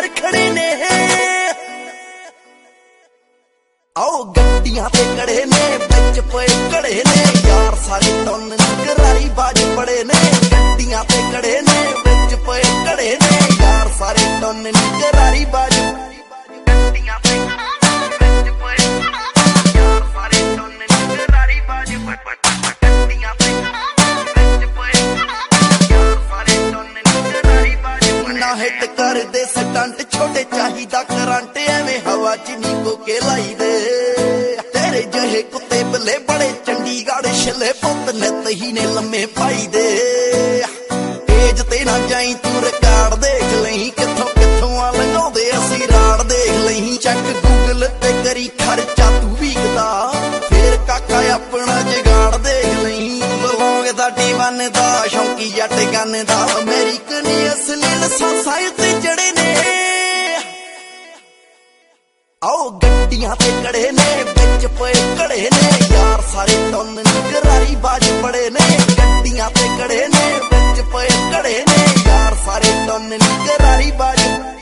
यार खड़े ने। आओ गड्डियां ते कड़े ने बिच पे कड़े ने यार सारे टन करारी बाज पड़े ने। गड्डियां ते कड़े ने बिच पे कड़े ने यार सारे टन करारी बाज। गड्डियां ते बिच पे यार सारे टन करारी बाज। गड्डियां ते बिच पे यार सारे टन करारी बाज। ना हिट कर दे स्टंट छोटे चाहिदा करंट एवें हवा च नी कोके लाई दे। तेरे जहे कुत्ते बले बड़े चंडीगढ़ छिले पुत नित ही ने लम्मे पाई दे। तेज ते ना जाई तू रिकार्ड देख लही किथों किथों आ लगाउंदे असी राड़ देख लही। चैक गूगल ते करी खर्चा तू वीकदा फिर काका अपना जुगाड़ देख लही। बलौंग दा D1 दा शौकी जट गन दा अमेरिकन असली लसांसां ते जड़े ने। आओ गड्डियां ते कड़े ने बिच पे कड़े ने यार सारे टन करारी बाज पड़े ने। गड्डियां ते कड़े ने बिच पे कड़े ने यार सारे टन करारी बाज।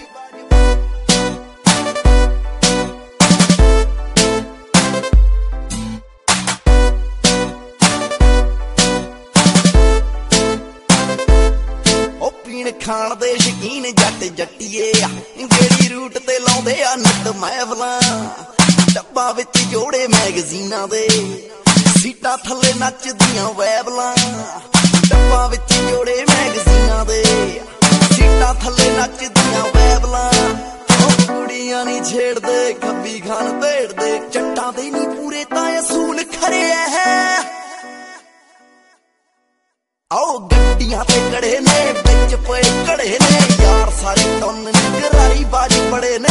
खाण दे शकीन जट जट्टीए गेड़ी रूट ते लाउंदे आ नट महफलां। डब्बा विच जोड़े मैगजीनां दे सीटां थल्ले नचदियां वैबलां। डब्बा विच जोड़े मैगजीनां दे सीटां थल्ले नचदियां वैबलां। कुड़ियां नी छेड़दे खब्बी खान भेड़दे जट्टां दे नी पूरे तां असूल खरे है। आओ गड्डियां ते कड़े ने बिच पे कड़े ने यार सारे टन करारी बाज पड़े ने।